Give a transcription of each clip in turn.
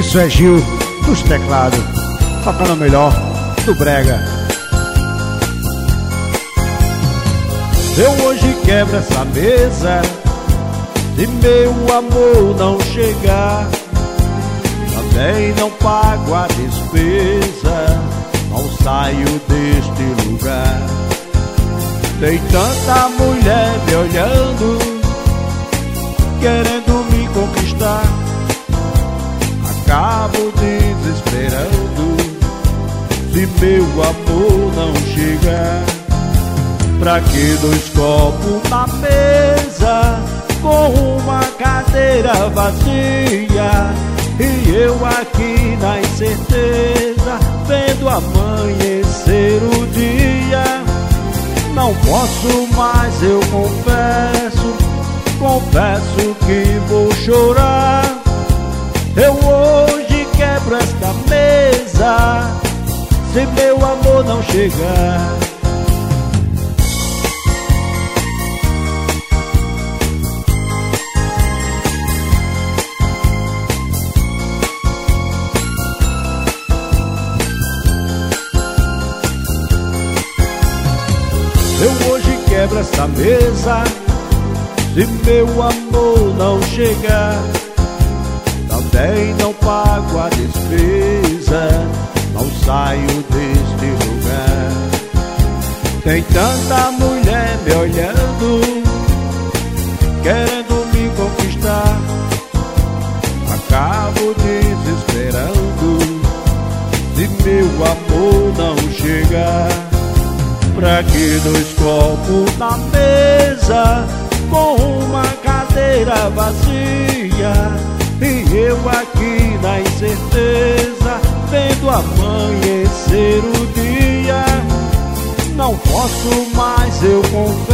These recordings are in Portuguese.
Isso é Gil dos teclados, tocando o melhor do brega. Eu hoje quebro essa mesa, se meu amor não chegar, também não pago a despesa, não saio deste lugar. Tem tanta mulher me olhando, querendo me conquistar, acabo desesperando se meu amor não chegar. Pra que dois copos na mesa com uma cadeira vazia e eu aqui na incerteza vendo amanhecer o dia? Não posso mais, eu confesso que vou chorar. Eu hoje quebro esta mesa se meu amor não chegar. Eu hoje quebro esta mesa se meu amor não chegar, também não pago a despesa, não saio deste lugar. Tem tanta mulher me olhando, querendo me conquistar, acabo desesperando se meu amor não chegar. Pra que dois copos na mesa com uma cadeira vazia e eu aqui na incerteza vendo amanhecer o dia? Não posso mais, eu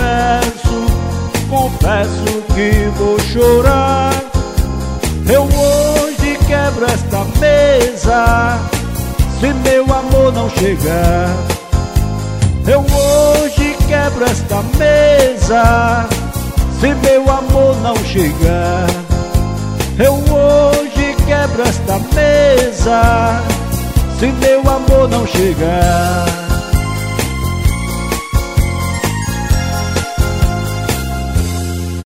confesso que vou chorar. Eu hoje quebro esta mesa se meu amor não chegar. Eu hoje quebro esta mesa se meu amor não chegar. Eu hoje quebro esta mesa se meu amor não chegar.